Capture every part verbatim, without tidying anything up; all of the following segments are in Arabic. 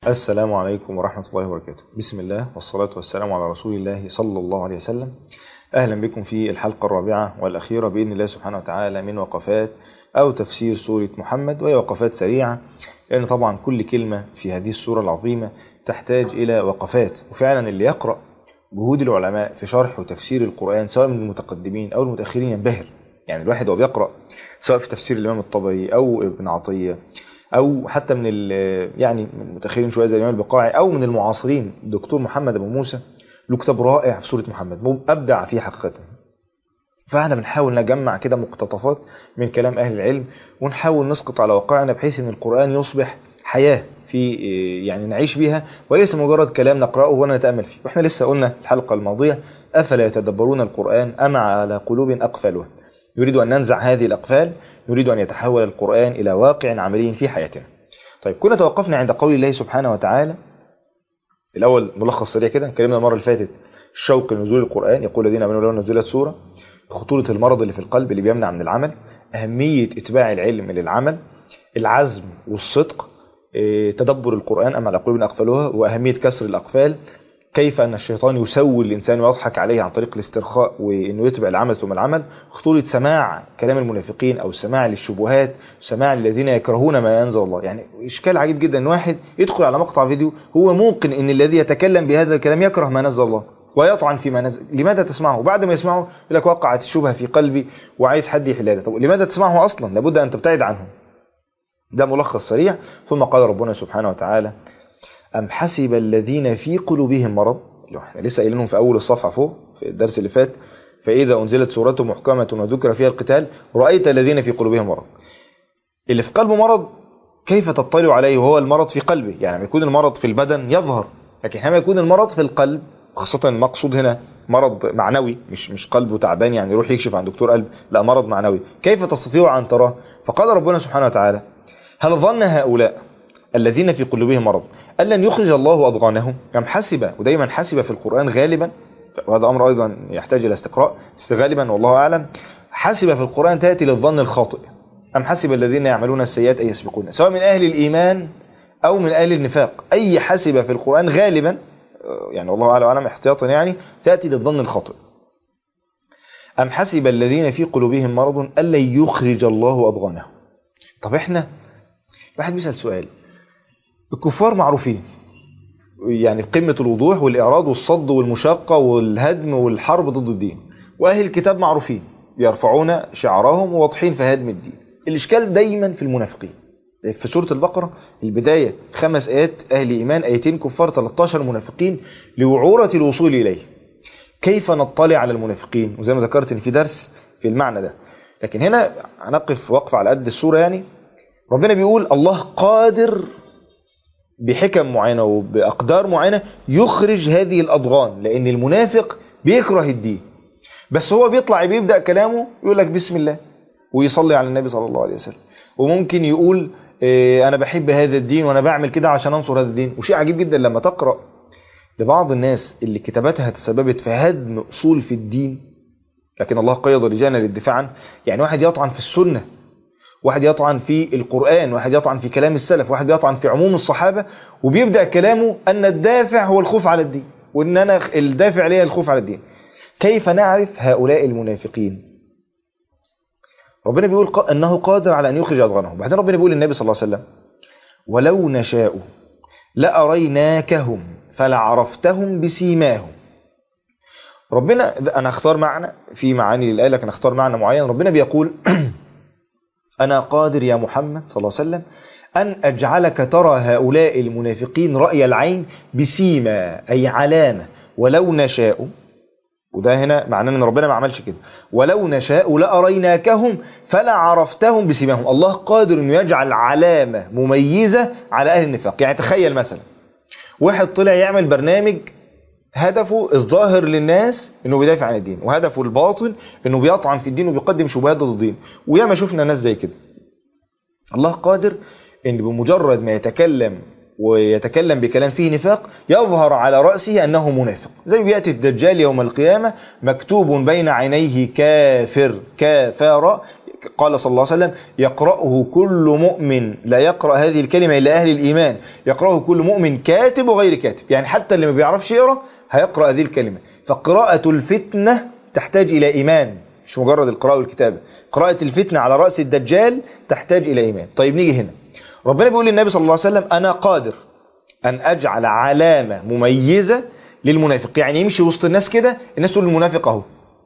السلام عليكم ورحمة الله وبركاته. بسم الله والصلاة والسلام على رسول الله صلى الله عليه وسلم. أهلا بكم في الحلقة الرابعة والأخيرة بإذن الله سبحانه وتعالى من وقفات أو تفسير سورة محمد، وهي وقفات سريعة لأن طبعا كل كلمة في هذه السورة العظيمة تحتاج إلى وقفات. وفعلا اللي يقرأ جهود العلماء في شرح وتفسير القرآن سواء من المتقدمين أو المتأخرين ينبهر. يعني الواحد وهو بيقرأ سواء في تفسير الإمام الطبري أو ابن عطية أو حتى من يعني من المتأخرين شوية زي الإمام البقاعي أو من المعاصرين الدكتور محمد أبو موسى، له كتاب رائع في سورة محمد أبدع فيه حقيقة. فاحنا بنحاول نجمع كده مقتطفات من كلام أهل العلم ونحاول نسقط على واقعنا بحيث أن القرآن يصبح حياة في يعني نعيش بها وليس مجرد كلام نقرأه ولا نتأمل فيه. واحنا لسه قلنا الحلقة الماضية أفلا يتدبرون القرآن أم على قلوب أقفالها. يريد أن ننزع هذه الأقفال، يريد أن يتحول القرآن إلى واقع عملي في حياتنا. طيب كنا توقفنا عند قول الله سبحانه وتعالى. الأول ملخص سريع كده، كلمنا المرة اللي فاتت شوق نزول القرآن، يقول الذين آمنوا لو نزلت سورة، خطورة المرض اللي في القلب اللي بيمنع من العمل، أهمية إتباع العلم للعمل، العزم والصدق، تدبر القرآن أم على قلوب أقفالها، وأهمية كسر الأقفال، كيف أن الشيطان يسول الإنسان ويضحك عليه عن طريق الاسترخاء وإنه يتبع العمل ثم العمل، خطورة سماع كلام المنافقين أو سماع للشبهات، سماع الذين يكرهون ما ينزل الله. يعني إشكال عجيب جدا أن واحد يدخل على مقطع فيديو هو موقن أن الذي يتكلم بهذا الكلام يكره ما نزل الله ويطعن فيما نزل. لماذا تسمعه؟ وبعد ما يسمعه يقول لك وقعت الشبهة في قلبي وعايز حد يحلها. طب لماذا تسمعه أصلا؟ لابد أن تبتعد عنه. ده ملخص سريع. ثم قال ربنا سبحانه وتعالى أم حسب الذين في قلوبهم مرض، اللي احنا لسه قايلينهم في أول الصفحة فوق في الدرس اللي فات، فإذا أنزلت سورة محكمة وذكر فيها القتال رأيت الذين في قلوبهم مرض. اللي في قلبه مرض كيف تطلع عليه وهو المرض في قلبه؟ يعني يكون المرض في البدن يظهر، لكن حينما يكون المرض في القلب، خاصة المقصود هنا مرض معنوي، مش مش قلبه تعبان يعني يروح يكشف عن دكتور قلب، لا مرض معنوي، كيف تستطيع أن تراه؟ فقال ربنا سبحانه وتعالى هل ظن هؤلاء الذين في قلوبهم مرض أن لن يخرج الله أضغانهم؟ أم حسب، ودايما حسب في القرآن غالبا، وهذا أمر أيضا يحتاج إلى استقراء، غالبا والله أعلم حسب في القرآن تأتي للظن الخاطئ. أم حسب الذين يعملون السيئات أن يسبقون، سواء من أهل الإيمان أو من أهل النفاق، أي حسب في القرآن غالبا يعني والله أعلم احتياطا يعني تأتي للظن الخاطئ. أم حسب الذين في قلوبهم مرض أن لن يخرج الله أضغانهم. طب احنا واحد بيسأل سؤال، الكفار معروفين يعني قمة الوضوح والإعراض والصد والمشاقة والهدم والحرب ضد الدين، وأهل الكتاب معروفين يرفعون شعارهم وواضحين في هدم الدين. الإشكال دايما في المنافقين. في سورة البقرة البداية خمس آيات أهل إيمان، آيتين كفار، ثلاثة عشر منافقين لوعورة الوصول إليه. كيف نطلع على المنافقين؟ وزي ما ذكرت إن في درس في المعنى ده، لكن هنا هنقف وقف على قد السورة. يعني ربنا بيقول الله قادر بحكم معينة وبأقدار معينة يخرج هذه الأضغان، لأن المنافق بيكره الدين بس هو بيطلع بيبدأ كلامه يقول لك بسم الله ويصلي على النبي صلى الله عليه وسلم، وممكن يقول إيه أنا بحب هذا الدين وأنا بعمل كده عشان أنصر هذا الدين. وشيء عجيب جدا لما تقرأ لبعض الناس اللي كتاباتها تسببت في هدم أصول في الدين لكن الله قيض رجالنا للدفاع عنه. يعني واحد يطعن في السنة، واحد يطعن في القرآن، واحد يطعن في كلام السلف، واحد يطعن في عموم الصحابة، وبيبدأ كلامه أن الدافع هو الخوف على الدين، وأن أنا الدافع ليه الخوف على الدين. كيف نعرف هؤلاء المنافقين؟ ربنا بيقول أنه قادر على أن يخرج أضغانهم. بعدين ربنا بيقول للنبي صلى الله عليه وسلم ولو نشاء لأريناكهم فلعرفتهم بسيماهم. ربنا أنا اختار معنى في معاني للآية لكن اختار معنى معين. ربنا بيقول أنا قادر يا محمد صلى الله عليه وسلم أن أجعلك ترى هؤلاء المنافقين رأي العين بسيما أي علامة. ولو نشاء، وده هنا معناه أن ربنا ما عملش كده، ولو نشاء لأريناكهم فلا عرفتهم بسيماهم. الله قادر أن يجعل علامة مميزة على أهل النفاق. يعني تخيل مثلا واحد طلع يعمل برنامج هدفه الظاهر للناس انه بيدافع عن الدين، وهدفه الباطن انه بيطعن في الدين وبيقدم شبهات ضد الدين، وياما شفنا ناس زي كده. الله قادر ان بمجرد ما يتكلم ويتكلم بكلام فيه نفاق يظهر على رأسه انه منافق. زي ما بيأتي الدجال يوم القيامة مكتوب بين عينيه كافر كافر، قال صلى الله عليه وسلم يقرأه كل مؤمن، لا يقرأ هذه الكلمة إلا أهل الإيمان، يقرأه كل مؤمن كاتب وغير كاتب، يعني حتى اللي ما بيعرفش يقرأ هيقرأ هذه الكلمة. فقراءة الفتنة تحتاج إلى إيمان، مش مجرد القراءة والكتابة. قراءة الفتنة على رأس الدجال تحتاج إلى إيمان. طيب نيجي هنا، ربنا بيقول للنبي صلى الله عليه وسلم أنا قادر أن أجعل علامة مميزة للمنافق، يعني يمشي وسط الناس كده الناس تقول المنافق أهو،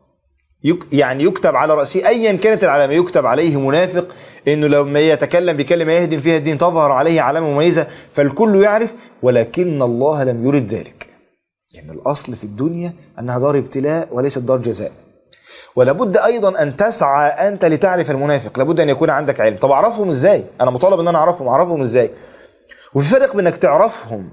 يعني يكتب على رأسه أيا كانت العلامة، يكتب عليه منافق، إنه لما يتكلم بكلمة يهدم فيها الدين تظهر عليه علامة مميزة فالكل يعرف. ولكن الله لم يرد ذلك، يعني الأصل في الدنيا أنها دار ابتلاء وليست دار جزاء. ولابد أيضا أن تسعى أنت لتعرف المنافق، لابد أن يكون عندك علم. طب أعرفهم إزاي؟ أنا مطالب أن أنا أعرفهم، أعرفهم إزاي؟ وفي فرق بأنك تعرفهم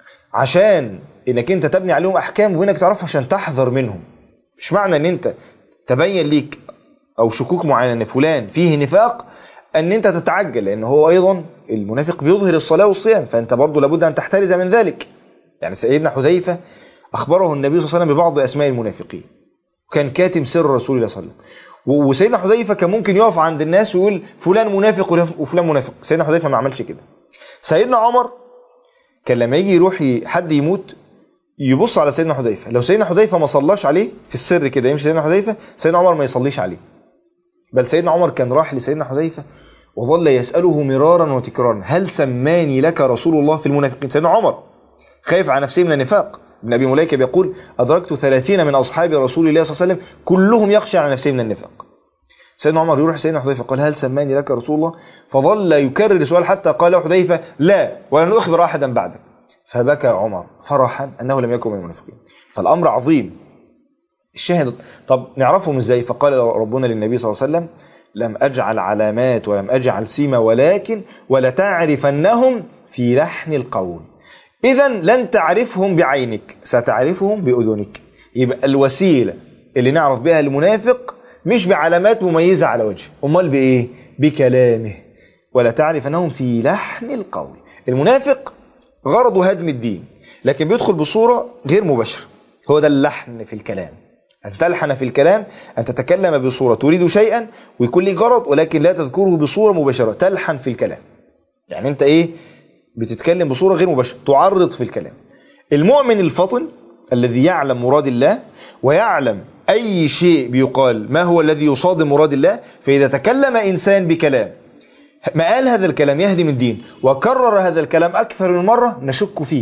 عشان إنك أنت تبني عليهم أحكام، وإنك تعرفهم عشان تحذر منهم. مش معنى أن أنت تبين ليك أو شكوك معينة أن فلان فيه نفاق أن أنت تتعجل، لأن هو أيضا المنافق بيظهر الصلاة والصيام، فأنت برضو لابد أن تحترز من ذلك. يعني سيدنا حذيفة أخبره النبي صلى الله عليه وسلم ببعض أسماء المنافقين، وكان كاتم سر رسول الله صلى الله عليه وسلم. وسيدنا حذيفة كان ممكن يقف عند الناس ويقول فلان منافق وفلان منافق، سيدنا حذيفة ما عملش كده. سيدنا عمر كان لما يجي يروح حد يموت يبص على سيدنا حذيفة، لو سيدنا حذيفة ما صلاش عليه في السر كده يمشي سيدنا حذيفة، سيدنا عمر ما يصليش عليه. بل سيدنا عمر كان راح لسيدنا حذيفة وظل يسأله مرارا وتكرارا هل سماني لك رسول الله في المنافقين. سيدنا عمر خايف على نفسه من النفاق. ابن أبي مليكة بيقول أدركت ثلاثين من أصحاب رسول الله صلى الله عليه وسلم كلهم يخشى على نفسه من النفاق. سيدنا عمر يروح سيدنا حذيفة قال هل سماني لك رسول الله، فظل يكرر السؤال حتى قال حذيفة لا ولن أخبر أحدا بعدك، فبكى عمر فرحا أنه لم يكن من المنافقين. فالأمر عظيم. الشاهد طب نعرفهم إزاي؟ فقال ربنا للنبي صلى الله عليه وسلم لم أجعل علامات ولم أجعل سيما ولكن ولتعرفنهم في لحن القول. إذا لن تعرفهم بعينك، ستعرفهم بأذنك. يبقى الوسيلة اللي نعرف بها المنافق مش بعلامات مميزة على وجهه، أمال بإيه؟ بكلامه. ولا تعرفنهم في لحن القول. المنافق غرضه هدم الدين، لكن بيدخل بصورة غير مباشرة، هو ده اللحن في الكلام. أن تلحن في الكلام، أن تتكلم بصورة تريد شيئا ويكون لي غرض ولكن لا تذكره بصورة مباشرة، تلحن في الكلام. يعني أنت إيه؟ بتتكلم بصورة غير مباشرة، تعرض في الكلام. المؤمن الفطن الذي يعلم مراد الله ويعلم أي شيء بيقال ما هو الذي يصادم مراد الله، فإذا تكلم إنسان بكلام ما قال هذا الكلام يهدم الدين وكرر هذا الكلام أكثر من مرة نشك فيه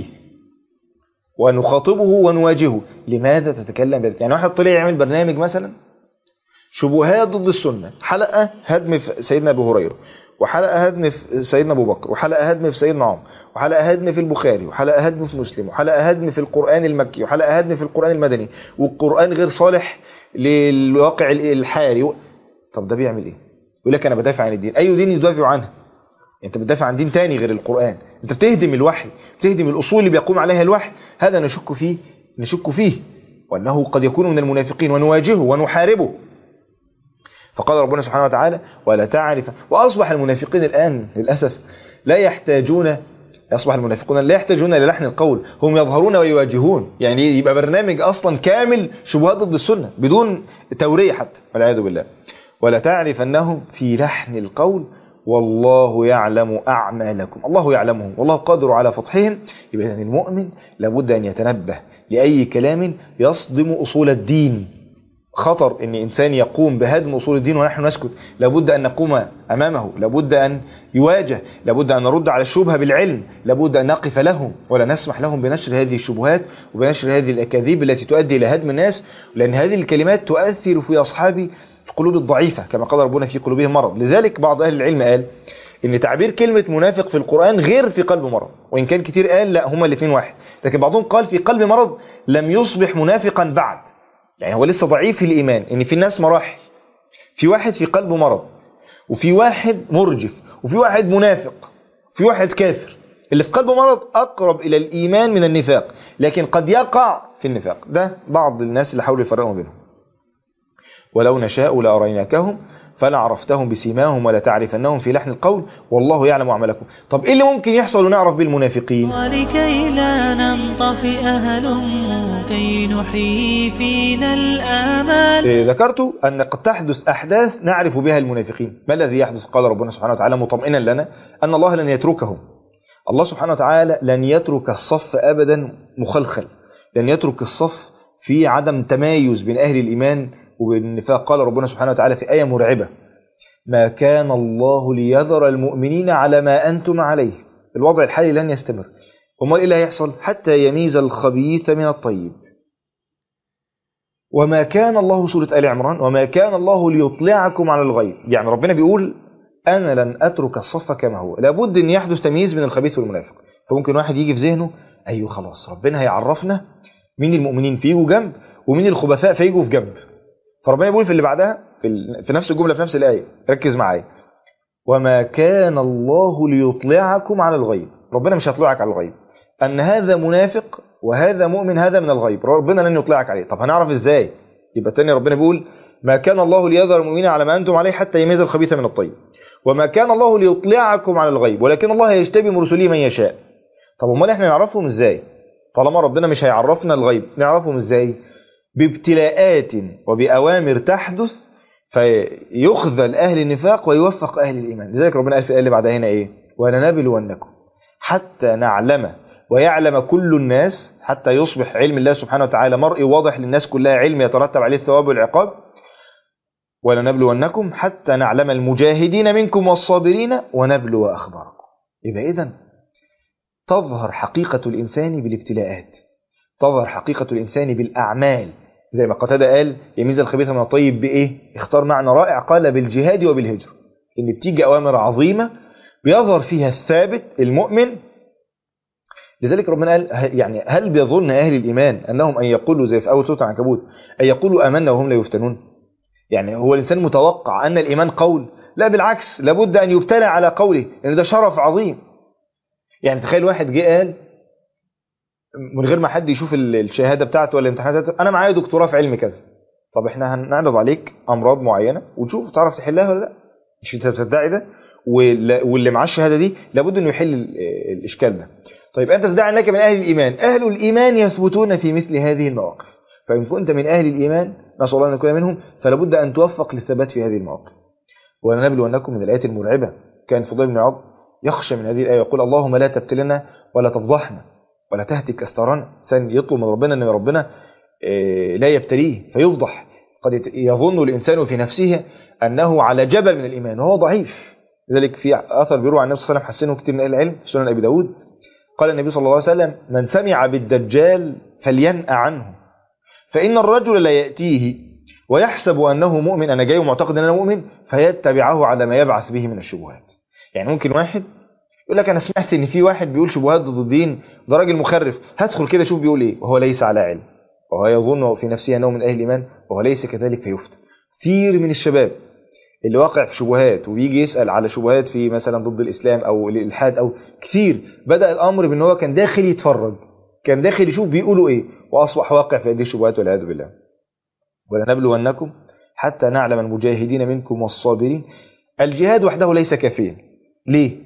ونخاطبه ونواجهه. لماذا تتكلم بذلك؟ يعني واحد طلع يعمل برنامج مثلا شبهات ضد السنة، حلقة هدم في سيدنا أبو هريرة، وحلقة هدم في سيدنا أبو بكر، وحلقة هدم في سيدنا عمر، وحلقة هدم في البخاري، وحلقة هدم في مسلم، وحلقة هدم في القرآن المكي، وحلقة هدم في القرآن المدني، والقرآن غير صالح للواقع الحالي. طب ده بيعمل ايه؟ يقول لك انا بدافع عن الدين. اي دين يدافع عنها؟ انت بتدافع عن دين تاني غير القرآن، انت بتهدم الوحي، بتهدم الأصول اللي بيقوم عليها الوحي. هذا نشك فيه نشك فيه وأنه قد يكون من المنافقين ونواجهه ونحاربه. فقال ربنا سبحانه وتعالى ولا تعرف. وأصبح المنافقين الآن للأسف لا يحتاجون أصبح المنافقون لا يحتاجون للحن القول، هم يظهرون ويواجهون. يعني يبقى برنامج أصلا كامل شبهات ضد السنة بدون تورية حتى، والعياذ بالله. ولا تعرف أنهم في لحن القول والله يعلم أعمالكم، الله يعلمهم والله قادر على فتحهم. يبقى المؤمن لابد أن يتنبه لأي كلام يصدم أصول الدين. خطر أن إنسان يقوم بهدم أصول الدين ونحن نسكت. لابد أن نقوم أمامه، لابد أن يواجه، لابد أن نرد على الشبهة بالعلم، لابد أن نقف لهم ولا نسمح لهم بنشر هذه الشبهات وبنشر هذه الأكاذيب التي تؤدي إلى هدم الناس، لأن هذه الكلمات تؤثر في أصحاب القلوب الضعيفة كما قال ربنا في قلوبهم مرض. لذلك بعض أهل العلم قال إن تعبير كلمة منافق في القرآن غير في قلب مرض، وإن كان كتير قال لا هما الاثنين واحد، لكن بعضهم قال في قلب مرض لم يصبح منافقا بعد، يعني هو لسه ضعيف في الإيمان. إن في الناس مراحل، في واحد في قلبه مرض، وفي واحد مرجف، وفي واحد منافق، في واحد كافر. اللي في قلبه مرض أقرب إلى الإيمان من النفاق، لكن قد يقع في النفاق. ده بعض الناس اللي حاولوا يفرقوا بينهم. ولو نشاء لأريناكهم فلا عرفتهم بسيماهم ولا تعرفنهم في لحن القول والله يعلم أعمالكم. طب إيه اللي ممكن يحصل ونعرف بالمنافقين؟ ولكي لا ننطفئ هلم كي نحيي فينا الآمال. إيه ذكرت أن قد تحدث أحداث نعرف بها المنافقين. ما الذي يحدث؟ قال ربنا سبحانه وتعالى مطمئنا لنا أن الله لن يتركهم. الله سبحانه وتعالى لن يترك الصف أبدا مخلخل، لن يترك الصف في عدم تمايز بين أهل الإيمان وبالنفاق. قال ربنا سبحانه وتعالى في آية مرعبة: ما كان الله ليذر المؤمنين على ما أنتم عليه، الوضع الحالي لن يستمر. أمال إيه اللي هيحصل؟ حتى يميز الخبيث من الطيب. وما كان الله، سورة آل عمران، وما كان الله ليطلعكم على الغيب. يعني ربنا بيقول أنا لن أترك الصف كما هو، لابد أن يحدث تمييز بين الخبيث والمنافق. فممكن واحد يجي في ذهنه أيوه خلاص ربنا هيعرفنا مين المؤمنين فيجوا جنب ومين الخبثاء فيجوا في جنب. فربنا يقول في اللي بعدها في, في نفس الجملة في نفس الآية، ركز معايا: وما كان الله ليطلعكم على الغيب. ربنا مش هيطلعك على الغيب، أن هذا منافق وهذا مؤمن هذا من الغيب، ربنا لن يطلعك عليه. طب هنعرف إزاي؟ يبقى تاني ربنا بيقول ما كان الله ليذر المؤمنين على ما أنتم عليه حتى يميز الخبيث من الطيب، وما كان الله ليطلعكم على الغيب ولكن الله يجتبي من رسله من يشاء. طب امال احنا نعرفهم ازاي طالما ربنا مش هيعرفنا الغيب؟ نعرفهم ازاي؟ بابتلاءات وبأوامر تحدث فيخذل أهل النفاق ويوفق أهل الإيمان. لذلك ربنا قال في الآية اللي بعدها هنا إيه؟ ولنبلونكم حتى نعلم ويعلم كل الناس، حتى يصبح علم الله سبحانه وتعالى مرئي واضح للناس كلها، علم يترتب عليه الثواب والعقاب. ولنبلونكم حتى نعلم المجاهدين منكم والصابرين ونبلو أخباركم. يبقى إذن تظهر حقيقة الإنسان بالابتلاءات، تظهر حقيقة الإنسان بالأعمال. زي ما قتادة قال يميز الخبيث من الطيب بإيه؟ اختار معنى رائع، قال بالجهاد وبالهجر. إن بتيجي أوامر عظيمة بيظهر فيها الثابت المؤمن. لذلك ربنا قال يعني هل بيظن أهل الإيمان أنهم أن يقولوا زي في أول سورة العنكبوت أن يقولوا آمنا وهم لا يفتنون؟ يعني هو الإنسان متوقع أن الإيمان قول؟ لا بالعكس، لابد أن يبتلى على قوله، لأن ده شرف عظيم. يعني تخيل واحد جه قال من غير ما حد يشوف الشهادة بتاعته ولا الامتحانات، أنا معايا دكتوراه في علم كذا. طب احنا هنعرض عليك أمراض معينة ونشوف تعرف تحلها ولا لا. مش انت بتدعي ده؟ واللي معاه الشهادة دي لابد أنه يحل الإشكال ده. طيب أنت تدعي أنك من أهل الإيمان، أهل الإيمان يثبتون في مثل هذه المواقف. فإن كنت من أهل الإيمان نسأل الله أن نكون منهم، فلابد أن توفق للثبات في هذه المواقف. ولنبلونكم من الآيات المرعبة. كان فضيل بن عياض يخشى من هذه الآية يقول اللهم لا تبتلنا ولا تفضحنا ولا تهتك أستارنا. إنسان يطلب من ربنا أن ربنا لا يبتليه فيفضح. قد يظن الإنسان في نفسه أنه على جبل من الإيمان وهو ضعيف. لذلك في أثر بيروى عن النبي صلى الله عليه وسلم حسنه كتير من أهل العلم، سنن أبي داود، قال النبي صلى الله عليه وسلم من سمع بالدجال فلينأ عنه فإن الرجل لا يأتيه ويحسب أنه مؤمن، أنا جاي ومعتقد أنه مؤمن، فيتبعه على ما يبعث به من الشبهات. يعني ممكن واحد يقول لك أنا سمعت إن في واحد بيقول شبهات ضد الدين، ده راجل مخرف، هدخل كده شوف بيقول إيه، وهو ليس على علم وهو يظن في نفسه أنه من أهل الإيمان وهو ليس كذلك فيفتن. كثير من الشباب اللي واقع في شبهات وبيجي يسأل على شبهات في مثلا ضد الإسلام أو الإلحاد أو كثير، بدأ الأمر بأنه هو كان داخل يتفرج، كان داخل يشوف بيقولوا إيه، وأصبح واقع في هذه الشبهات والعياذ بالله. ولنبلونكم حتى نعلم المجاهدين منكم والصابرين. الجهاد وحده ليس كافيا. ليه؟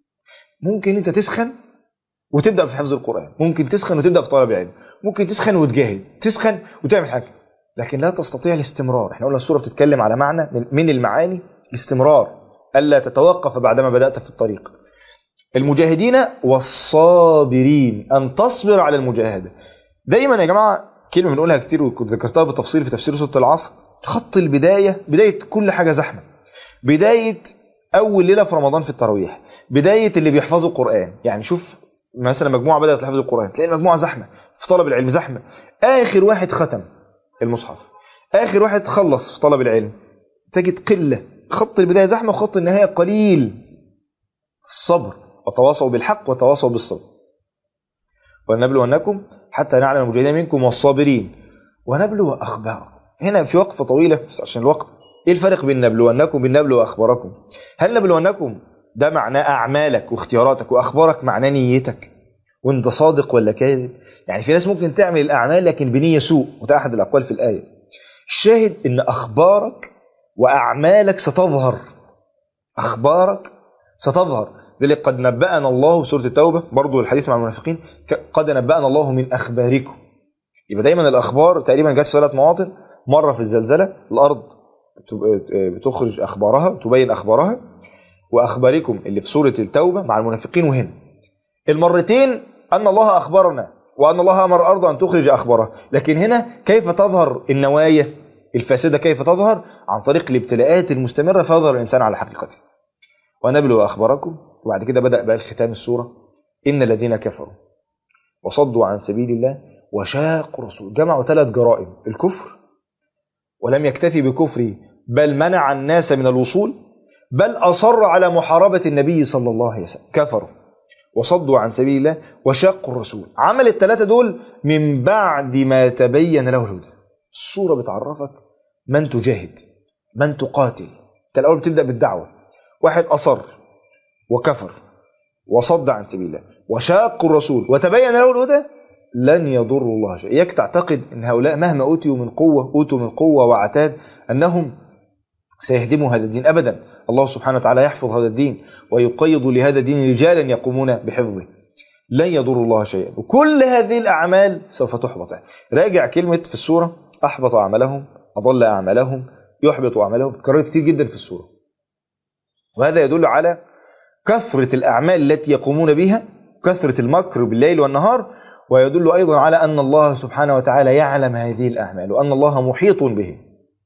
ممكن أنت تسخن وتبدأ في حفظ القرآن، ممكن تسخن وتبدأ في طلب العلم، ممكن تسخن وتجاهد، تسخن وتعمل حاجة، لكن لا تستطيع الاستمرار. احنا قلنا السورة بتتكلم على معنى من المعاني الاستمرار، ألا تتوقف بعدما بدأت في الطريق. المجاهدين والصابرين، أن تصبر على المجاهدة. دايما يا جماعة كلمة بنقولها كتير وكنت ذكرتها بالتفصيل في تفسير سورة العصر، خط البداية، بداية كل حاجة زحمة، بداية أول ليلة في رمضان في التراويح، بداية اللي بيحفظوا القرآن. يعني شوف مثلا مجموعة بدأت تحفظ القرآن، تلاقي المجموعة زحمة، في طلب العلم زحمة، آخر واحد ختم المصحف، آخر واحد خلص في طلب العلم، تجد قلة. خط البداية زحمة وخط النهاية قليل. الصبر، وتواصوا بالحق وتواصوا بالصبر. ونبلونكم حتى نعلم المجاهدين منكم والصابرين ونبلو أخباركم. هنا في وقفة طويلة بس عشان الوقت. إيه الفرق بين نبلونكم وبين نبلو أخباركم؟ هل نبلونكم ده معناه أعمالك واختياراتك، وأخبارك معناه نيتك وانت صادق ولا كاذب؟ يعني في ناس ممكن تعمل الأعمال لكن بنية سوء، وده أحد الأقوال في الآية. الشاهد إن أخبارك وأعمالك ستظهر، أخبارك ستظهر. ذلك قد نبأنا الله في سورة التوبة برضو الحديث مع المنافقين، قد نبأنا الله من أخباركم. يبقى دايما الأخبار تقريبا جت في ثلاث مواطن، مرة في الزلزلة الأرض بتخرج أخبارها تبين أخبارها، وأخباركم اللي في سورة التوبة مع المنافقين. وهنا المرتين أن الله أخبرنا وأن الله أمر الأرض أن تخرج أخبارها. لكن هنا كيف تظهر النوايا الفاسدة؟ كيف تظهر؟ عن طريق الابتلاءات المستمرة فيظهر الإنسان على حقيقته. ونبلو أخباركم. وبعد كده بدأ بقى الختام السورة، إن الذين كفروا وصدوا عن سبيل الله وشاقوا الرسول. جمعوا ثلاث جرائم: الكفر، ولم يكتفي بكفره بل منع الناس من الوصول، بل أصر على محاربة النبي صلى الله عليه وسلم. كفروا وصدوا عن سبيل الله وشاقوا الرسول. عمل الثلاثة دول من بعد ما تبين له الهدى. السورة بتعرفك من تجاهد، من تقاتل. انت الأول بتبدأ بالدعوة. واحد أصر وكفر وصد عن سبيل الله وشاقوا الرسول وتبين له الهدى، لن يضروا الله شيئا. إياك تعتقد أن هؤلاء مهما أوتوا من قوة أوتوا من قوة وعتاد أنهم سيهدموا هذا الدين. أبدا. الله سبحانه وتعالى يحفظ هذا الدين ويقيض لهذا الدين رجالا يقومون بحفظه. لن يضروا الله شيئا. وكل هذه الأعمال سوف تحبط. راجع كلمة في السورة أحبط أعمالهم، أضل أعمالهم، يحبط أعمالهم، تكرر كتير جدا في السورة. وهذا يدل على كثرة الأعمال التي يقومون بها، كثرة المكر بالليل والنهار، ويدل أيضا على أن الله سبحانه وتعالى يعلم هذه الأعمال وأن الله محيط به.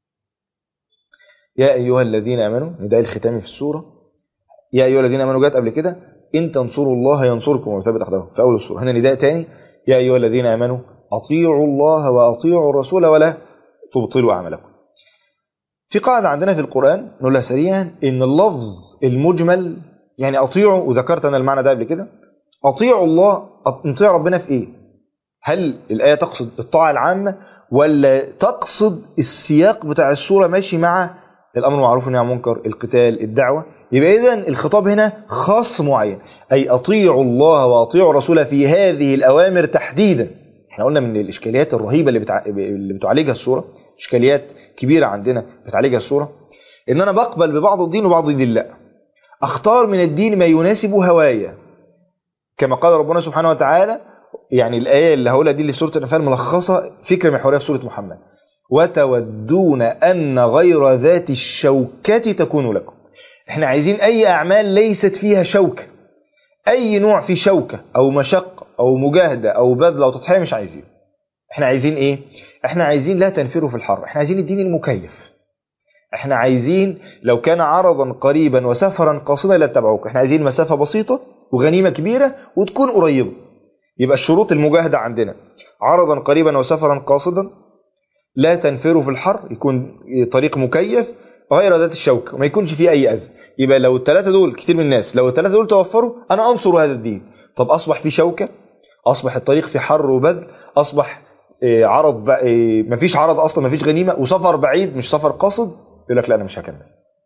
يا أيها الذين آمنوا، نداء الختام في السورة، يا أيها الذين آمنوا جاءت قبل كده، إن تنصروا الله ينصركم ويثبت أقدامكم في أول السورة. هنا نداء تاني، يا أيها الذين آمنوا أطيعوا الله وأطيعوا الرسول ولا تبطلوا أعمالكم. في قاعدة عندنا في القرآن نقولها سريعا، إن اللفظ المجمل يعني أطيعوا، وذكرت أنا المعنى ده قبل كده، أطيعوا الله، نطيع ربنا في إيه؟ هل الآية تقصد الطاعة العامة ولا تقصد السياق بتاع السورة ماشي مع الأمر معروف والنهي عن المنكر، القتال، الدعوة؟ يبقى إذن الخطاب هنا خاص معين، أي أطيعوا الله وأطيعوا الرسول في هذه الأوامر تحديدا. احنا قلنا من الإشكاليات الرهيبة اللي, بتع... اللي بتعالجها السورة، إشكاليات كبيرة عندنا بتعالجها السورة، إن أنا بقبل ببعض الدين وبعض الدين لا. أختار من الدين ما يناسب هوايا، كما قال ربنا سبحانه وتعالى. يعني الآية اللي هقولها دي لسورة الأنفال ملخصة فكرة محورية في سورة محمد: وتودون أن غير ذات الشوكة تكون لكم. احنا عايزين أي أعمال ليست فيها شوكة، أي نوع فيه شوكة أو مشقة أو مجاهدة أو بذل أو تضحية مش عايزين. احنا عايزين إيه؟ احنا عايزين لا تنفروا في الحر، احنا عايزين الدين المكيف. احنا عايزين لو كان عرضا قريبا وسفرا قاصدا لا تتبعوك، احنا عايزين مسافة بسيطة وغنيمة كبيرة وتكون قريبة. يبقى الشروط المجاهدة عندنا عرضا قريبا وسفرا قاصدا، لا تنفروا في الحر، يكون طريق مكيف، غير ذات الشوكة وما يكونش فيه أي أذى. يبقى لو الثلاثة دول، كتير من الناس لو الثلاثة دول توفروا أنا أنصر هذا الدين. طب أصبح فيه شوكة، أصبح الطريق في حر وبذل، أصبح عرض مفيش عرض أصلا، مفيش غنيمة، وسفر بعيد مش سفر قاصد، يقول لك لا أنا مش هكمل.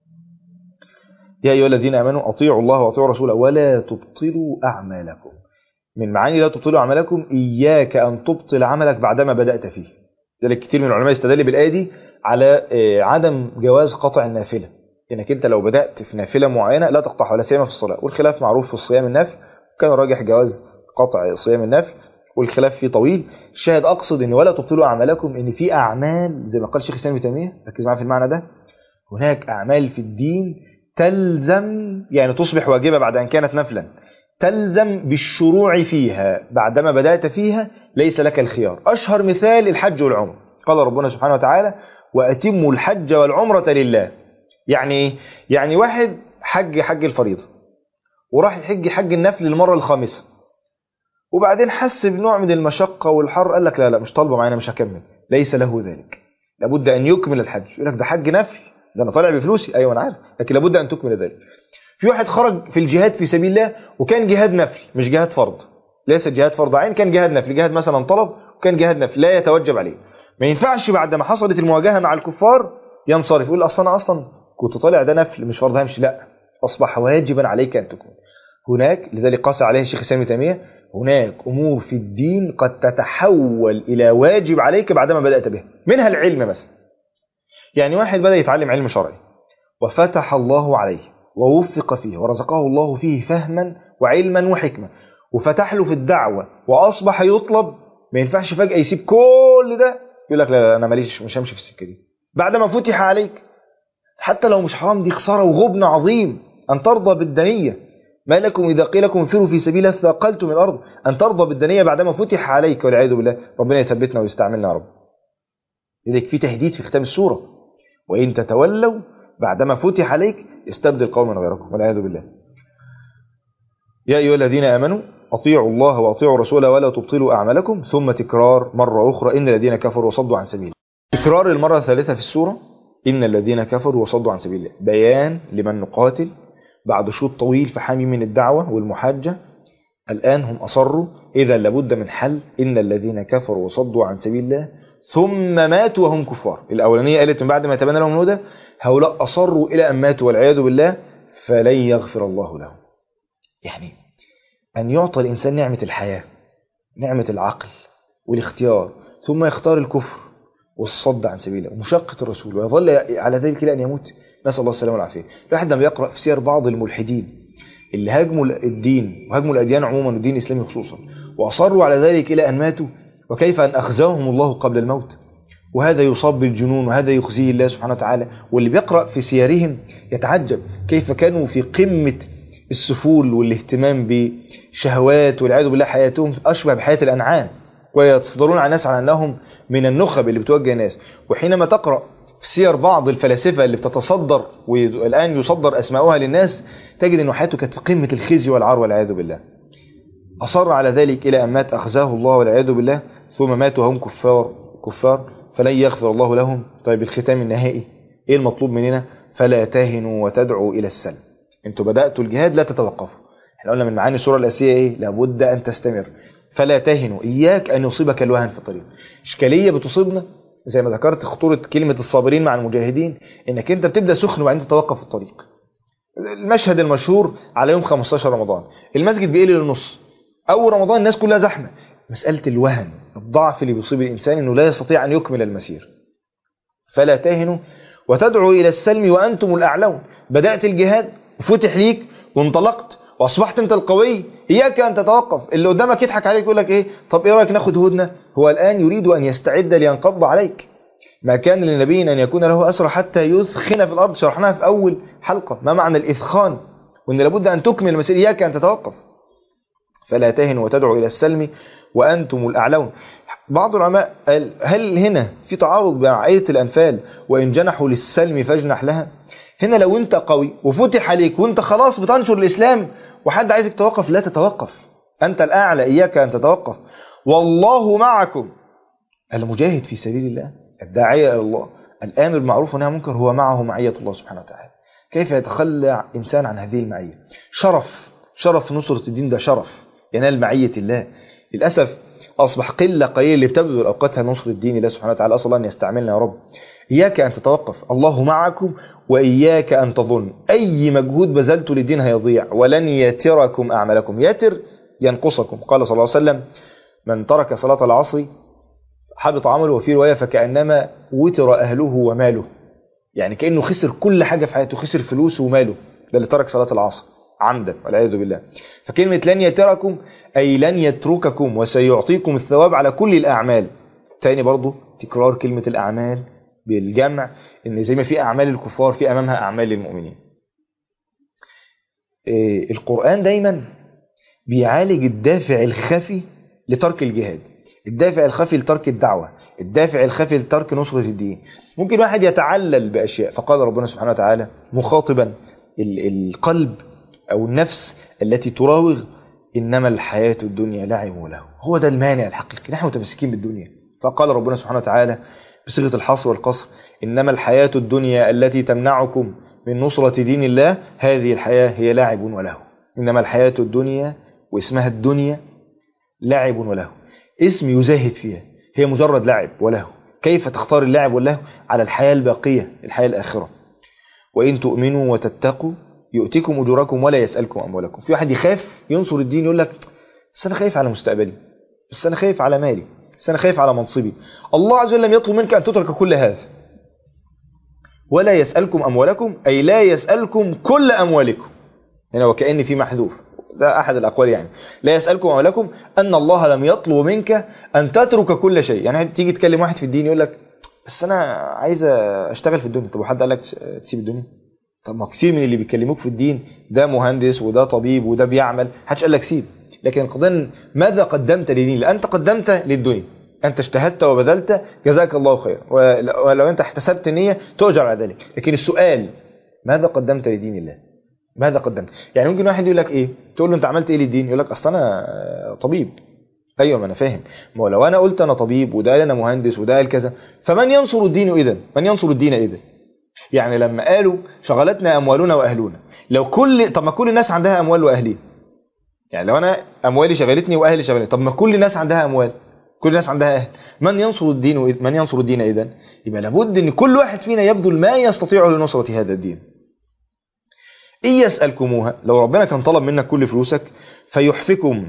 يا أيها الذين آمنوا أطيعوا الله وأطيعوا الرسول ولا تبطلوا أعمالكم. من معاني لا تبطلوا أعمالكم إياك أن تبطل عملك بعدما بدأت فيه. ذلك كتير من العلماء استدل بالآية دي على عدم جواز قطع النافلة، إنك أنت لو بدأت في نافلة معينة لا تقطعها، ولا سيما في الصلاة. والخلاف معروف في الصيام النافل، كان راجح جواز قطع صيام النافل، والخلاف فيه طويل. الشاهد أقصد إن ولا تبطلوا أعمالكم، إن في أعمال زي ما قال الشيخ الإسلام ابن تيمية، ركز معايا في المعنى ده، هناك أعمال في الدين تلزم، يعني تصبح واجبة بعد أن كانت نفلا، تلزم بالشروع فيها بعدما بدأت فيها، ليس لك الخيار. أشهر مثال الحج والعمر، قال ربنا سبحانه وتعالى وأتموا الحج والعمرة لله. يعني يعني واحد حج حج الفريضة وراح يحج حج النفل المرة الخامسة، وبعدين حس بنوع من المشقة والحر، قال لك لا لا مش طالبه معانا، مش هكمل. ليس له ذلك، لابد أن يكمل الحج. يقول لك ده حج نفل، ده أنا طالع بفلوسي، أيوة أنا عارف، لكن لابد أن تكمل ذلك. في واحد خرج في الجهاد في سبيل الله وكان جهاد نفل مش جهاد فرض، ليس جهاد فرض عين، كان جهاد نفل، جهاد مثلا طلب وكان جهاد نفل لا يتوجب عليه. ما ينفعش بعد ما حصلت المواجهة مع الكفار ينصرف يقول أصلا أنا أصلا كنت طالع ده نفل مش فرض همشي، لا، أصبح واجبا عليك أن تكمل. هناك لذلك قاس عليه الشيخ الإسلام ابن تيمية، هناك أمور في الدين قد تتحول إلى واجب عليك بعدما بدأت بها، منها العلم مثلا. يعني واحد بدأ يتعلم علم شرعي وفتح الله عليه ووفق فيه ورزقه الله فيه فهما وعلما وحكمة، وفتح له في الدعوة وأصبح يطلب، ما ينفعش فجأة يسيب كل ده يقول لك لا أنا ماليش مش همشي في السكة دي بعد ما فتح عليك. حتى لو مش حرام، دي خسارة وغبن عظيم أن ترضى بالدنية. ما لكم إذا قيل لكم انفروا في سبيل الله ثاقلتم الأرض، أن ترضى بالدنيا بعدما فتح عليك والعياذ بالله. ربنا يثبتنا ويستعملنا يا رب. لذلك في تهديد في ختام السورة: وإن تتولوا بعدما فتح عليك يستبدل قوما غيركم والعياذ بالله. يا أيها الذين آمنوا أطيعوا الله وأطيعوا الرسول ولا تبطلوا أعمالكم. ثم تكرار مرة أخرى: إن الذين كفروا وصدوا عن سبيل. تكرار المرة الثالثة في السورة: إن الذين كفروا وصدوا عن سبيل الله، بيان لمن نقاتل بعد شوط طويل في حامي من الدعوة والمحاجة. الآن هم أصروا، إذا لابد من حل. إن الذين كفروا وصدوا عن سبيل الله ثم ماتوا وهم كفار. الأولانية قالت من بعد ما تبين لهم الهدى، هؤلاء أصروا إلى أن ماتوا والعياذ بالله فلن يغفر الله لهم. يعني أن يعطى الإنسان نعمة الحياة، نعمة العقل والاختيار، ثم يختار الكفر والصد عن سبيله ومشقة الرسول ويظل على ذلك إلى أن يموت. نسأل الله السلامة والعافية. الواحد لما يقرأ في سير بعض الملحدين اللي هاجموا الدين وهاجموا الأديان عموما والدين الإسلامي خصوصا وأصروا على ذلك إلى أن ماتوا، وكيف أن أخزاهم الله قبل الموت، وهذا يصاب بالجنون وهذا يخزيه الله سبحانه وتعالى. واللي بيقرأ في سيرهم يتعجب كيف كانوا في قمة السفول والاهتمام بشهوات والعياذ بالله، حياتهم أشبه بحياة الأنعام، ويتصدرون على الناس على أنهم من النخب اللي بتوجه الناس. وحينما تقرأ في سير بعض الفلاسفة اللي بتتصدر والآن يصدر أسماؤها للناس، تجد أن حياته كانت في قمة الخزي والعار والعياذ بالله. أصر على ذلك إلى أن مات أخزاه الله والعياذ بالله، ثم ماتوا وهم كفار كفار فلن يغفر الله لهم. طيب الختام النهائي إيه المطلوب مننا؟ فلا تهنوا وتدعوا إلى السلم. أنتوا بدأتوا الجهاد لا تتوقفوا. احنا قلنا من معاني السورة الأساسية إيه؟ لابد أن تستمر. فلا تهنوا، إياك أن يصيبك الوهن في الطريق. إشكالية بتصيبنا زي ما ذكرت خطورة كلمة الصابرين مع المجاهدين، إنك أنت بتبدأ سخن وبعدين تتوقف في الطريق. المشهد المشهور على يوم خمستاشر رمضان المسجد بيقل للنص، أول رمضان الناس كلها زحمة. مسألة الوهن، الضعف اللي بيصيب الإنسان إنه لا يستطيع أن يكمل المسير. فلا تهنوا وتدعوا إلى السلم وأنتم الأعلون. بدأت الجهاد وفتح ليك وانطلقت وأصبحت أنت القوي، إياك أن تتوقف. اللي قدامك يضحك عليك يقول لك إيه؟ طب إيه رأيك ناخد هدنة؟ هو الآن يريد أن يستعد لينقض عليك. ما كان للنبي أن يكون له أسرى حتى يثخن في الأرض، شرحناها في أول حلقة ما معنى الإثخان، وأن لابد أن تكمل المسير، إياك أن تتوقف. فلا تهنوا وتدعوا إلى السلم وأنتم الأعلون. بعض العلماء قال هل هنا في تعارض مع آية الأنفال وإن جنحوا للسلم فاجنح لها؟ هنا لو أنت قوي وفتح عليك وأنت خلاص بتنشر الإسلام وحد عايزك توقف، لا تتوقف، أنت الأعلى، إياك أن تتوقف. والله معكم. المجاهد في سبيل الله، الداعية إلى الله، الآمر بالمعروف والنهي عن المنكر، هو معه معية الله سبحانه وتعالى. كيف يتخلى إنسان عن هذه المعية؟ شرف، شرف نصرة الدين، ده شرف ينال معية الله. للأسف أصبح قلة قليلة اللي بتبذل أوقاتها نصر الدين الله سبحانه وتعالى. أسأل الله أن يستعملنا يا رب. إياك أن تتوقف، الله معكم، وإياك أن تظن أي مجهود بذلته للدين هيضيع، ولن يتركم أعمالكم. يتر ينقصكم. قال صلى الله عليه وسلم من ترك صلاة العصر حبط عمله، وفي رواية فكأنما وتر أهله وماله، يعني كأنه خسر كل حاجة في حياته، خسر فلوسه وماله، ده اللي ترك صلاة العصر عمدا والعياذ بالله. فكلمة لن يتركم أي لن يترككم وسيعطيكم الثواب على كل الأعمال. تاني برضو تكرار كلمة الأعمال بالجمع، إن زي ما في أعمال الكفار في أمامها أعمال المؤمنين. إيه القرآن دايما بيعالج الدافع الخفي لترك الجهاد، الدافع الخفي لترك الدعوة، الدافع الخفي لترك نصرة الدين. ممكن واحد يتعلل بأشياء، فقال ربنا سبحانه وتعالى مخاطبا القلب أو النفس التي تراوغ إنما الحياة الدنيا لعب وله. هو ده المانع الحقيقي، نحن متمسكين بالدنيا. فقال ربنا سبحانه وتعالى بصيغة الحصر والقصر إنما الحياة الدنيا التي تمنعكم من نصرة دين الله هذه الحياة هي لعب وله. إنما الحياة الدنيا، واسمها الدنيا، لعب وله، اسم يزاهد فيها، هي مجرد لعب وله. كيف تختار اللعب والله على الحياة الباقية، الحياة الآخرة؟ وإن تؤمنوا وتتقوا يؤتكم أجوركم ولا يسألكم أموالكم. في واحد يخاف ينصر الدين يقول لك بس أنا خايف على مستقبلي، بس أنا خايف على مالي، بس أنا خايف على منصبي. الله عز وجل لم يطلب منك أن تترك كل هذا. ولا يسألكم أموالكم، أي لا يسألكم كل أموالكم. هنا وكأن في محذوف، ده أحد الأقوال يعني. لا يسألكم أموالكم، أن الله لم يطلب منك أن تترك كل شيء. يعني تيجي تكلم واحد في الدين يقول لك بس أنا عايز أشتغل في الدنيا. طب وحد قال لك تسيب الدنيا؟ طب ما كثير من اللي بيكلموك في الدين ده مهندس وده طبيب وده بيعمل، محدش قال لك سيب. لكن القضية ماذا قدمت للدين؟ أنت قدمت للدنيا، أنت اجتهدت وبذلت، جزاك الله خير، ولو أنت احتسبت نية تؤجر على ذلك. لكن السؤال ماذا قدمت لدين الله؟ ماذا قدمت؟ يعني ممكن واحد يقول لك إيه، تقول له أنت عملت إيه للدين؟ يقول لك أصل أنا طبيب. أيوة ما أنا فاهم، ما لو أنا قلت أنا طبيب وده أنا مهندس وده قال كذا، فمن ينصر الدين إذن؟ من ينصر الدين إذن؟ يعني لما قالوا شغلتنا أموالنا وأهلنا، لو كل طب ما كل الناس عندها أموال وأهلين. يعني لو أنا أموالي شغلتني وأهلي شغلتني، طب ما كل الناس عندها أموال، كل الناس عندها أهل، من ينصر الدين؟ من ينصر الدين إذن؟ يبقى لابد أن كل واحد فينا يبذل ما يستطيع لنصرة هذا الدين. إن يسألكموها، لو ربنا كان طلب منك كل فلوسك فيحفكم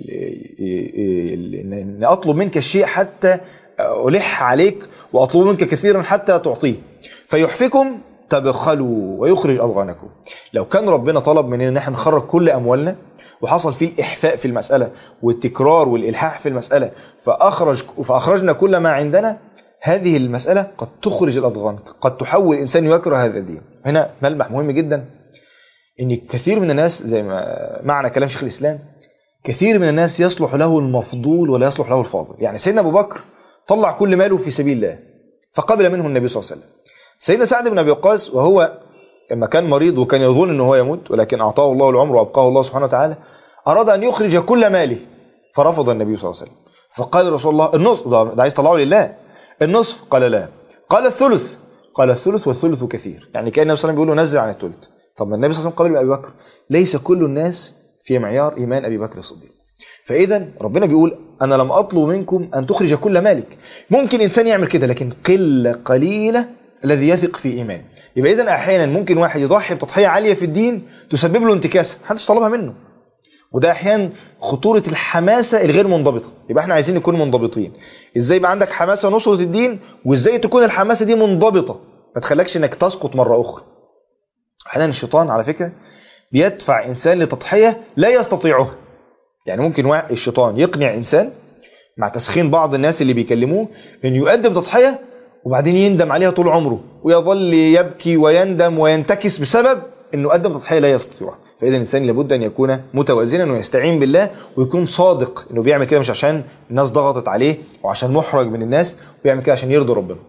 أن أطلب منك الشيء حتى ألح عليك وأطلب منك كثيرا حتى تعطيه، فيحفكم تبخلوا ويخرج أضغانكم. لو كان ربنا طلب مننا ان احنا نخرج كل أموالنا وحصل فيه الإحفاء في المسألة والتكرار والإلحاح في المسألة فأخرج فأخرجنا كل ما عندنا، هذه المسألة قد تخرج الأضغان، قد تحول الإنسان يكره هذا الدين. هنا ملمح مهم جدا، ان كثير من الناس زي ما معنى كلام شيخ الإسلام، كثير من الناس يصلح له المفضول ولا يصلح له الفاضل. يعني سيدنا أبو بكر طلع كل ماله في سبيل الله فقبل منه النبي صلى الله عليه وسلم. سيدنا سعد بن أبي وقاص وهو لما كان مريض وكان يظن أنه هو يموت، ولكن أعطاه الله العمر وأبقاه الله سبحانه وتعالى، أراد أن يخرج كل ماله فرفض النبي صلى الله عليه وسلم. فقال رسول الله النصف، ده عايز طلعه لله، النصف؟ قال لا. قال الثلث؟ قال الثلث والثلث كثير. يعني كأن النبي صلى الله عليه وسلم بيقول له نزل عن الثلث. طب ما النبي صلى الله عليه وسلم قبل أبي بكر، ليس كل الناس في معيار إيمان أبي بكر الصديق. فإذا ربنا بيقول أنا لم أطلب منكم أن تخرج كل مالك. ممكن إنسان يعمل كده، لكن قلة قليلة الذي يثق في إيمان. يبقى إذن أحيانا ممكن واحد يضحي بتضحية عالية في الدين تسبب له انتكاسة محدش طلبها منه، وده أحيانا خطورة الحماسة الغير منضبطة. يبقى احنا عايزين نكون منضبطين. إزاي يبقى عندك حماسة نصرة الدين، وإزاي تكون الحماسة دي منضبطة ما تخلكش إنك تسقط مرة أخرى. أحيانا الشيطان على فكرة بيدفع إنسان لتضحية لا يستطيعها. يعني ممكن الشيطان يقنع إنسان مع تسخين بعض الناس اللي بيكلموه إنه يقدم تضحية وبعدين يندم عليها طول عمره ويظل يبكي ويندم وينتكس بسبب انه قدم تضحية لا يستطيعها. فاذا الانسان لابد ان يكون متوازنا ويستعين بالله ويكون صادق انه بيعمل كده مش عشان الناس ضغطت عليه وعشان محرج من الناس، ويعمل كده عشان يرضي ربنا.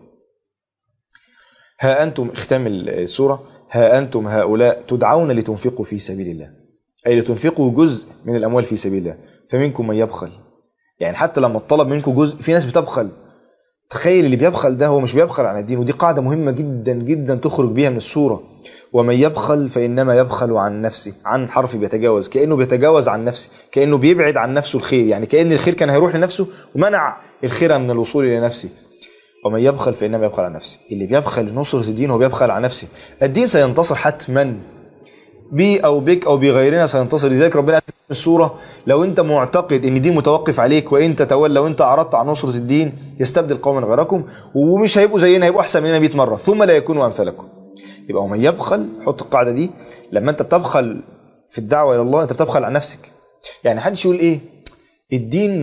ها انتم، اختام السورة، ها انتم هؤلاء تدعون لتنفقوا في سبيل الله، اي لتنفقوا جزء من الاموال في سبيل الله، فمنكم من يبخل. يعني حتى لما الطلب منكم جزء، في ناس بتبخل. تخيل اللي بيبخل ده هو مش بيبخل عن الدين، ودي قاعدة مهمة جدا جدا تخرج بيها من السورة. ومن يبخل فإنما يبخل عن نفسه، عن حرف بيتجاوز، كأنه بيتجاوز عن نفسه، كأنه بيبعد عن نفسه الخير. يعني كأن الخير كان هيروح لنفسه ومنع الخير من الوصول إلى نفسه. ومن يبخل فإنما يبخل عن نفسه. اللي بيبخل لنصرة الدين هو بيبخل عن نفسه. الدين سينتصر حتما، بي أو بك أو بغيرنا سينتصر. لذلك ربنا قال في السورة لو أنت معتقد أن الدين متوقف عليك وإن تتولى وإنت أعرضت عن نصرة الدين يستبدل قوما غيركم ومش هيبقوا زينا، هيبقوا أحسن مننا مئة مرة ثم لا يكونوا أمثالكم. يبقى ومن يبخل، حط القاعدة دي، لما أنت بتبخل في الدعوة إلى الله أنت بتبخل عن نفسك. يعني حدش يقول إيه الدين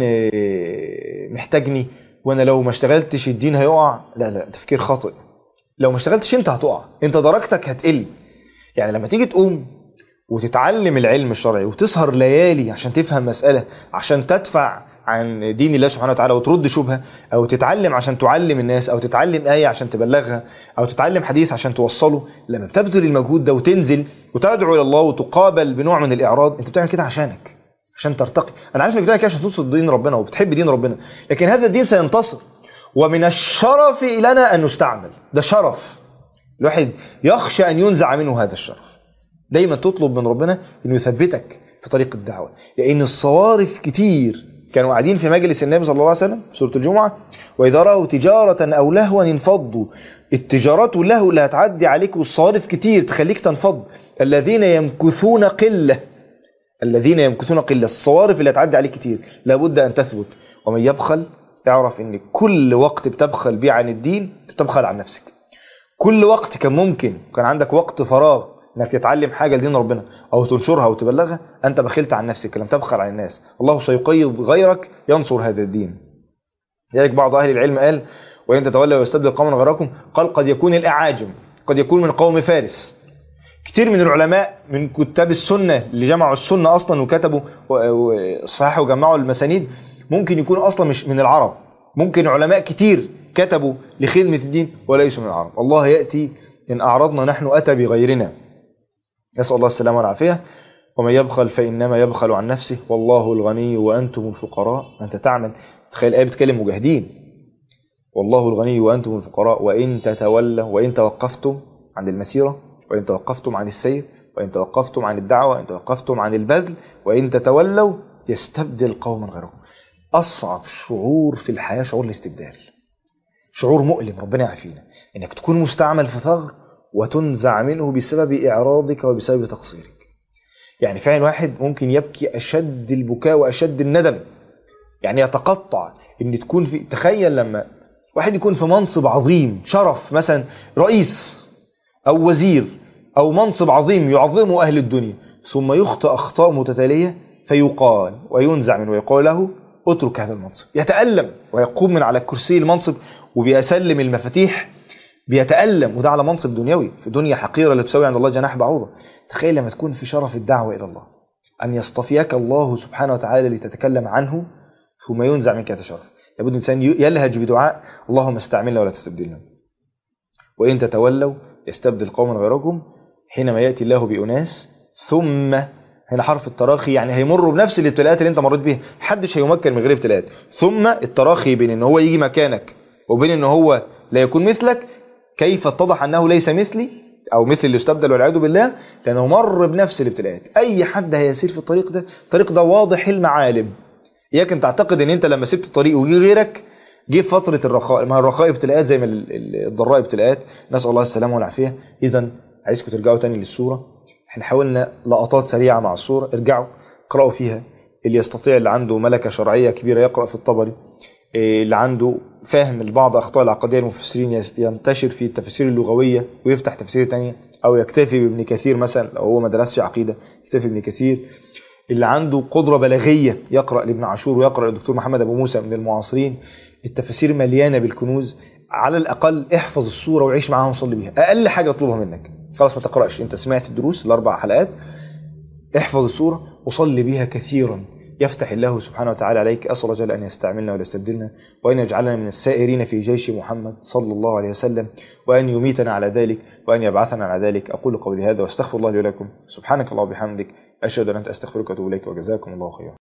محتاجني وأنا لو ما اشتغلتش الدين هيقع. لا لا، تفكير خاطئ. لو ما اشتغلتش أنت هتقع، أنت درجتك هتقل. يعني لما تيجي تقوم وتتعلم العلم الشرعي وتسهر ليالي عشان تفهم مسألة، عشان تدفع عن دين الله سبحانه وتعالى وترد شبهة، أو تتعلم عشان تعلم الناس، أو تتعلم آية عشان تبلغها، أو تتعلم حديث عشان توصله، لما بتبذل المجهود ده وتنزل وتدعو إلى الله وتقابل بنوع من الإعراض، أنت بتعمل كده عشانك، عشان ترتقي. أنا عارف إنك بتعمل كده عشان تنصر دين ربنا وبتحب دين ربنا، لكن هذا الدين سينتصر. ومن الشرف لنا أن نستعمل، ده شرف الواحد يخشى أن ينزع منه هذا الشرف. دايما تطلب من ربنا انه يثبتك في طريق الدعوة، لان الصوارف كتير. كانوا قاعدين في مجلس النبي صلى الله عليه وسلم في سورة الجمعة، واذا رأوا تجارة او لهوا انفضوا. التجارات واللهو اللي هتعدي عليك والصوارف كتير تخليك تنفض. الذين يمكثون قلة، الذين يمكثون قلة، الصوارف اللي هتعدي عليك كتير لابد ان تثبت. ومن يبخل اعرف ان كل وقت بتبخل بيه عن الدين بتبخل عن نفسك. كل وقت كان ممكن كان عندك وقت فراغ انك تتعلم حاجة لدين ربنا او تنشرها او تبلغها، انت بخلت عن نفسك، لم تبخل عن الناس. الله سيقيض غيرك ينصر هذا الدين. لذلك بعض اهل العلم قال وان تتولوا ويستبدل قوما غيركم، قال قد يكون الاعاجم، قد يكون من قوم فارس. كتير من العلماء من كتاب السنة اللي جمعوا السنة اصلا وكتبوا وصححوا وجمعوا المسانيد ممكن يكون اصلا مش من العرب. ممكن علماء كتير كتبوا لخدمة الدين وليسوا من العرب. الله يأتي إن أعرضنا نحن أتى بغيرنا. نسأل الله السلامة والعافية. ومن يبخل فإنما يبخل عن نفسه والله الغني وأنتم الفقراء. أنت تعمل، تخيل الآية بتكلم مجاهدين، والله الغني وأنتم الفقراء وإن تتولوا، وإن توقفتم عن المسيرة، وإن توقفتم عن السير، وإن توقفتم عن الدعوة، وإن توقفتم عن البذل، وإن تتولوا يستبدل قوما غيركم. أصعب شعور في الحياة شعور الاستبدال، شعور مؤلم، ربنا يعافينا، انك تكون مستعمل في ثغر وتنزع منه بسبب اعراضك وبسبب تقصيرك. يعني فعلا واحد ممكن يبكي اشد البكاء واشد الندم، يعني يتقطع ان تكون في، تخيل لما واحد يكون في منصب عظيم، شرف مثلا رئيس او وزير او منصب عظيم يعظمه اهل الدنيا، ثم يخطئ اخطاء متتالية فيقال وينزع منه ويقال له اترك هذا المنصب. يتألم ويقوم من على كرسي المنصب وبيسلم المفاتيح، بيتألم، وده على منصب دنيوي في دنيا حقيرة اللي تساوي عند الله جناح بعوضة. تخيل لما تكون في شرف الدعوة إلى الله، أن يصطفيك الله سبحانه وتعالى لتتكلم عنه ثم ينزع منك هذا الشرف. لابد الإنسان يلهج بدعاء اللهم استعملنا ولا تستبدلنا. وإن تتولوا يستبدل قوما غيركم. حينما يأتي الله بأناس، ثم هنا حرف التراخي، يعني هيمروا بنفس الابتلاءات اللي انت مريت بيها، محدش هيمكن من غير ابتلاءات. ثم التراخي بين ان هو يجي مكانك وبين ان هو لا يكون مثلك، كيف اتضح انه ليس مثلي او مثل اللي استبدل والعياذ بالله، لانه مر بنفس الابتلاءات. اي حد هيسير في الطريق ده، الطريق ده واضح المعالم. اياك ان تعتقد ان انت لما سبت الطريق وجي غيرك جه في فتره الرخاء، ما الرخاء ابتلاءات زي ما الضراء ابتلاءات، نسال الله السلامه والعافيه. اذا عايزكم ترجعوا تاني للسوره، احنا حاولنا لقطات سريعة مع الصورة، ارجعوا اقرأوا فيها. اللي يستطيع، اللي عنده ملكة شرعية كبيرة يقرأ في الطبري، اللي عنده فهم البعض أخطاء العقدية المفسرين ينتشر في التفسير اللغوية ويفتح تفسير تانية، أو يكتفي بابن كثير مثلا لو هو ما درسش عقيدة يكتفي بابن كثير. اللي عنده قدرة بلاغية يقرأ لابن عاشور ويقرأ للدكتور محمد أبو موسى من المعاصرين. التفسير مليانة بالكنوز. على الأقل احفظ الصورة وعيش معاها وصلي بيها، أقل حاجة اطلبها منك. خلاص ما تقرأش، انت سمعت الدروس الاربع حلقات، احفظ السورة وصلي بها كثيرا، يفتح الله سبحانه وتعالى عليك. أسأل الله جل أن يستعملنا ولا يستبدلنا، وأن يجعلنا من السائرين في جيش محمد صلى الله عليه وسلم، وأن يميتنا على ذلك وأن يبعثنا على ذلك. أقول قولي هذا واستغفر الله لي ولكم. سبحانك اللهم وبحمدك، أشهد أن لا إله إلا أنت، أستغفرك وأتوب إليك، وجزاكم الله خيرا.